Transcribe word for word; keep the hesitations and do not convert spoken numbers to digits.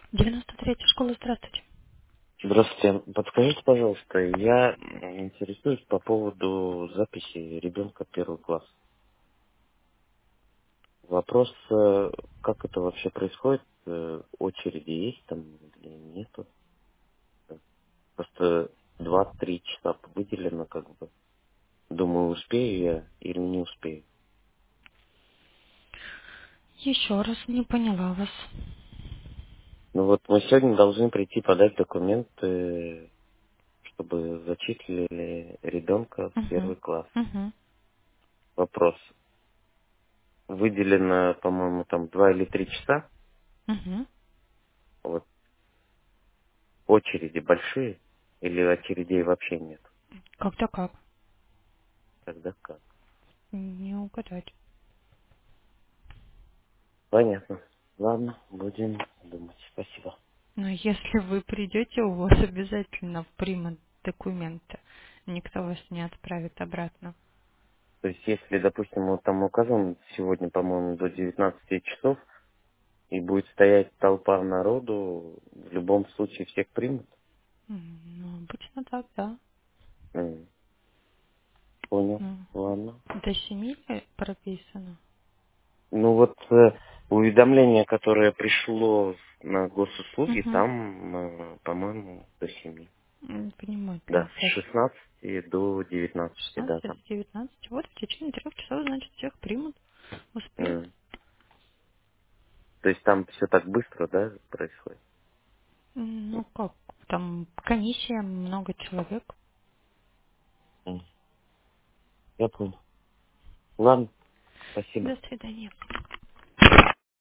девяносто третья школа, здравствуйте. Здравствуйте. Подскажите, пожалуйста, я интересуюсь по поводу записи ребенка в первый класс. Вопрос, э, как это вообще происходит? Э, Очереди есть там или нету? Просто два-три часа выделено как бы. Думаю, успею я или не успею. Еще раз не поняла вас. Ну вот мы сегодня должны прийти подать документы, чтобы зачислили ребенка в Угу. первый класс. Угу. Вопрос. Выделено, по-моему, там два или три часа. Угу. Вот очереди большие или очередей вообще нет? Как-то как? Тогда как? Не угадать. Понятно. Ладно, будем думать. Спасибо. Но если вы придете, у вас обязательно примут документы. Никто вас не отправит обратно. То есть, если, допустим, вот там указан сегодня, по-моему, до девятнадцати часов, и будет стоять толпа народу, в любом случае всех примут? М, Ну, обычно так, да. М, Понял. Ну, Ладно. до семи ли прописано? Ну вот э, уведомление, которое пришло на госуслуги, Угу. там, э, по-моему, до семи. Не понимаю, Да, там с сейчас шестнадцати до девятнадцати, да, шестнадцать там. до девятнадцати. Вот в течение трех часов, значит, всех примут. Успеют. М. То есть там все так быстро, да, происходит? Ну как, там комиссия, много человек. М. Я понял. Ладно, спасибо. До свидания.